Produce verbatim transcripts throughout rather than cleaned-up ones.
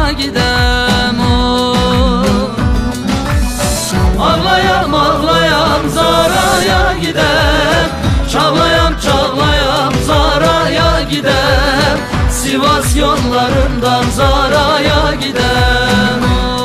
Zara'ya gidem oh. Ağlayam ağlayam Zara'ya gidem, çağlayam çağlayam Zara'ya gidem, Sivas yollarından Zara'ya gidem oh.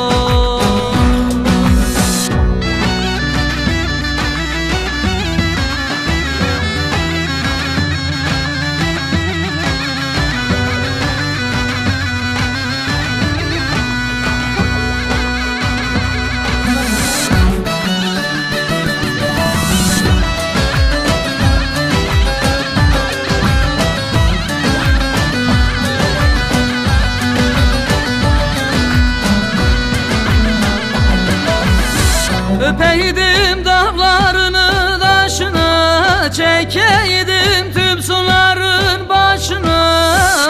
Öpeydim dağlarını taşını, çekeydim tüm suların başını.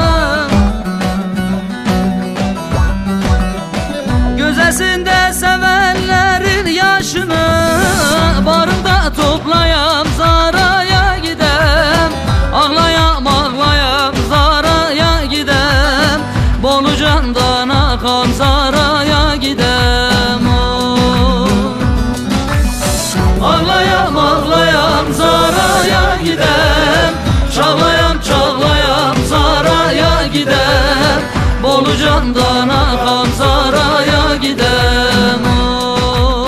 Gözesinde sevenlerin yaşını, barında toplayam Zara'ya gidem, ağlayam ağlayam Zara'ya gidem, Bolucan'dan akan Zara'ya gidem oh. Ağlayam ağlayam Zara'ya gidem, çağlayam çağlayam Zara'ya gidem, Bolucan'dan akan Zara'ya gidem oh.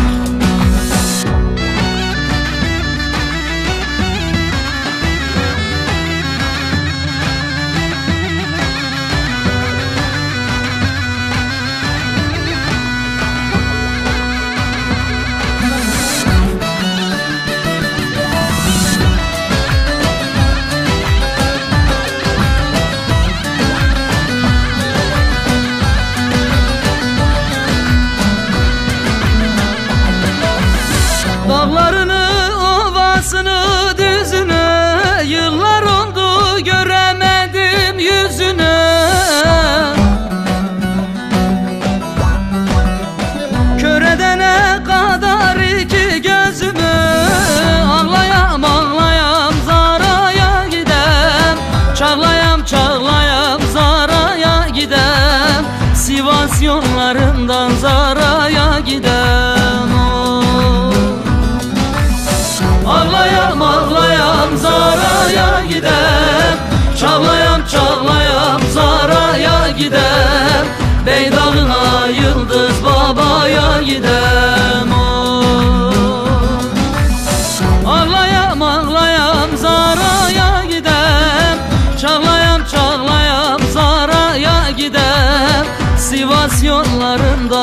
Dağlarını, ovasını, düzünü, yıllar oldu göremedim yüzünü. Kör edene kadar iki gözümü, ağlayam ağlayam Zara'ya gidem, çağlayam çağlayam Zara'ya gidem, Sivas yollarından Zara'ya gidem oh. Ağlayam ağlayam Zara'ya gidem, çağlayam çağlayam Zara'ya gidem, Beydağına Yıldız Baba'ya gidem oh. Ağlayam ağlayam Zara'ya gidem, çağlayam çağlayam Zara'ya gidem, Sivas yollarında